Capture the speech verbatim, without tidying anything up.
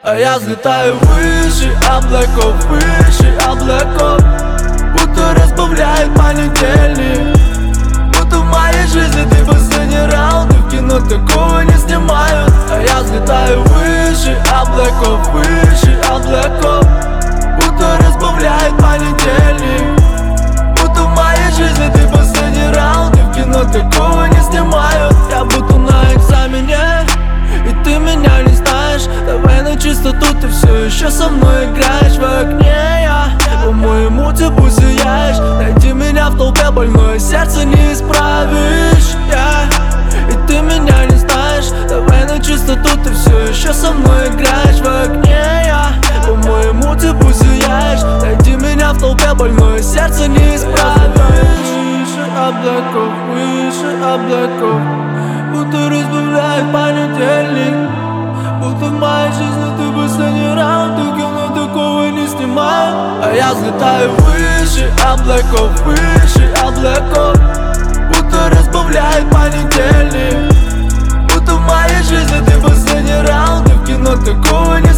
А я взлетаю выше облаков, выше облаков. Будто разбавляет понедельник. Будто в моей жизни ты последний раунд, и в кино такого не снимают. А я взлетаю выше облаков, выше облаков. Будто разбавляет понедельник. Будто в моей жизни ты последний раунд, и в кино такого не снимают. Я будто на экзамене, и ты меня не знаешь. Давай на чистоту, ты все еще со мной играешь в окне. Я по-моему тебе сияешь. Найди меня в толпе, больное сердце не исправишь, yeah. И ты меня не знаешь. Давай на чистоту, ты все еще со мной играешь в окне. Я по-моему тебе сияешь. Найди меня в толпе, больное сердце не исправишь. Выше облаков, выше облаков. Будто разбавляет понедельник. Будто в моей жизни ты последний раунд, и кино такого не снимаю. А я взлетаю выше облаков, выше облаков. Будто разбавляет понедельник. Будто в моей жизни ты последний раунд, и в кино такого не снимаю.